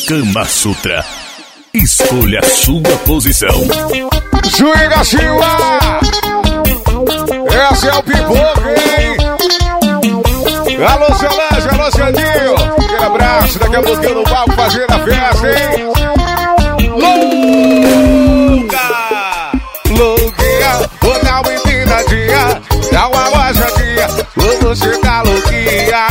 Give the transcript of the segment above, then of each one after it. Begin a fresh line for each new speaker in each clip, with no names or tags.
Kama Sutra. Escolha a sua posição.
Juíga Silva! Esse é o pipoco, hein? Alô, Solange, alô, Xandinho. Aquele abraço, daqui a pouquinho no palco fazendo a festa, hein? Louquinha, vou dar uma empinadinha, dá uma gozadinha, ou você tá louquinha.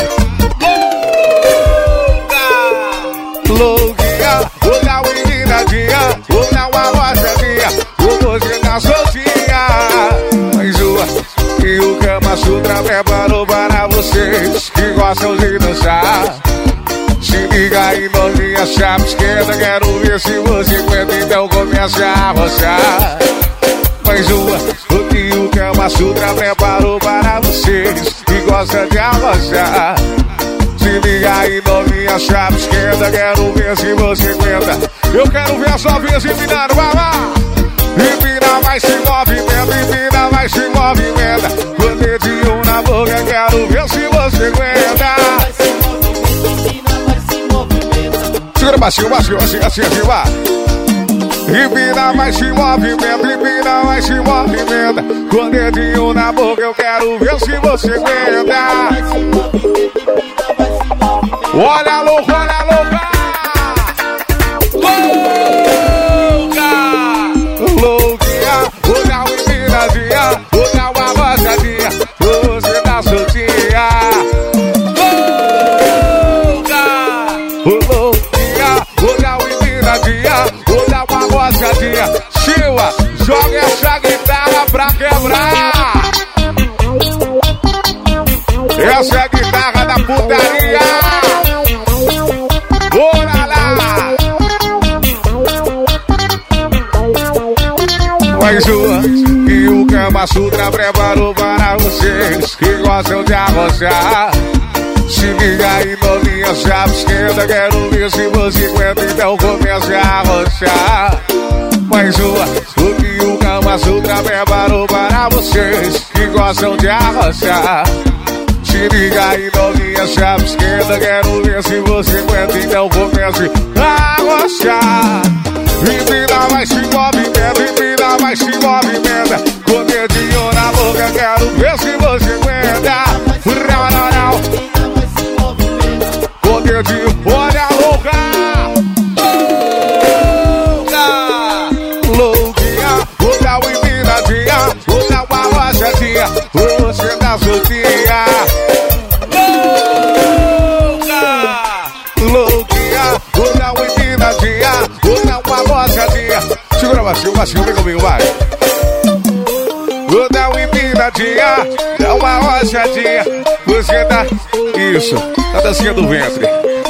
Louquinha, vou dar uma empinadinha, vou dar uma gozadinha, ou você tá soltinha. Mais uma, e o Kama Sutra preparou para vocês que gostam de dançar. Se liga aí, novinha, chapa esquerda, quero ver se você aguenta, então comece a roçar. Mais uma, o que o Kama Sutra preparou para vocês que gostam de arrochar. Se liga aí, novinha, chapa esquerda, quero ver se você aguenta. Eu quero ver as novinhas empinando, vai lá. Empina, vai se movimenta, empina, vai se movimenta. Com o dedinho na boca, quero ver se você aguenta. Segura baixinho, baixinho, assim, vai. Empina, vai se movimenta, empina, vai se movimenta. Com o dedinho na boca, eu quero ver se você aguenta. Olha louca, olha louca. Louquinha, vou dar uma empinadinha, vou dar uma baixadinha, você tá soltinha. Louquinha, vou dar uma empinadinha, vou dar uma baixadinha. Silva, joga essa guitarra pra quebrar. Essa é a guitarra da putaria. Bora lá. Mais uma, e o Kama Sutra preparou para vocês que gostam de arrochar. Se liga aí, novinha, chapa esquerda, quero ver se você aguenta, então comece a arrochar. Mais uma, o que o Kama Sutra preparou para vocês que gostam de arrochar. Se liga aí, novinha, chapa esquerda, quero ver se você aguenta, então comece a arrochar. Empina, vai se movimenta, empina, vai se movimenta. Com o dedinho na boca, quero ver se você aguenta. Com o dedinho, olha louca. Louquinha, vou dar uma empinadinha, vou dar uma rochadinha, você tá soltinha. Louquinha, vou dar uma empinadinha, vou dar uma rochadinha. Segura baixinho, vem comigo, vai. Vou dar uma empinadinha, dá uma rochadinha, você tá... Isso, tá dancinha do ventre.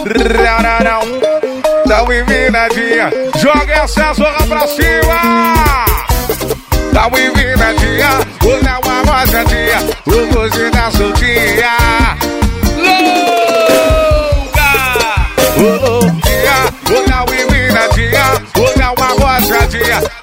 Dá uma empinadinha, joga essa zorra pra cima. Dá uma empinadinha, vou dar uma rochadinha, você tá soltinha. Louquinha, vou dar uma empinadinha, vou dar uma rochadinha,